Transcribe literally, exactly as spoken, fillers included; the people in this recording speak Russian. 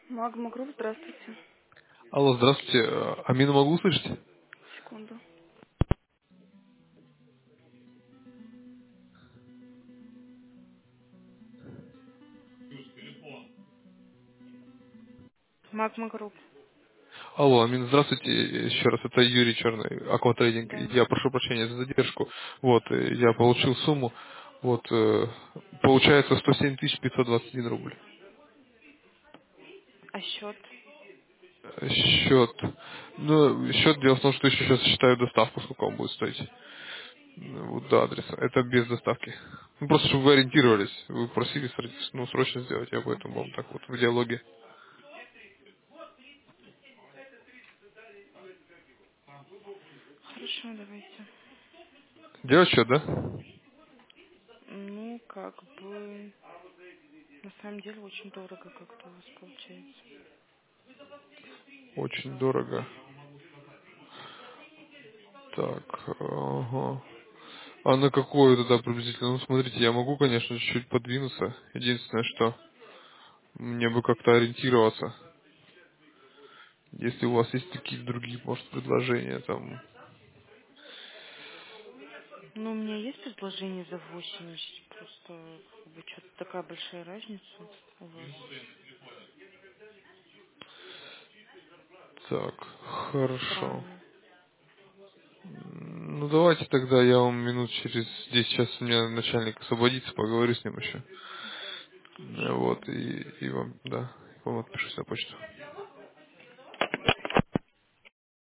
Магма Групп, здравствуйте. Алло, здравствуйте. Э, Амину могу услышать? Секунду. Магма Групп. Алло, Амин, здравствуйте. Еще раз, это Юрий Черный, Акватрейдинг. Да. Я прошу прощения за задержку. Вот, э, я получил сумму. Вот, э, получается сто семь тысяч пятьсот двадцать один рубль. А счет? Э, Счет. Ну, счет, дело в том, что еще сейчас считаю доставку, сколько он будет стоить. Ну, Вот до адреса. Это без доставки. Ну, просто чтобы вы ориентировались. Вы просили срочно, ну, срочно сделать, я поэтому вам так вот в диалоге. Хорошо, давайте. Делать счет, да? Ну, как бы... На самом деле очень дорого как-то у вас получается. Очень дорого. Так, ага. А на какое тогда приблизительно? Ну, смотрите, я могу, конечно, чуть-чуть подвинуться. Единственное, что мне бы как-то ориентироваться. Если у вас есть такие другие, может, предложения, там, Ну, у меня есть предложение за восемьдесят, просто как бы что-то такая большая разница у вас. так, хорошо. Странно. М, Ну, давайте тогда я вам минут через десять, сейчас у меня начальник освободится, поговорю с ним еще. Э, Хорошо, Вот, давайте. и, и вам, да, вам отпишусь на почту.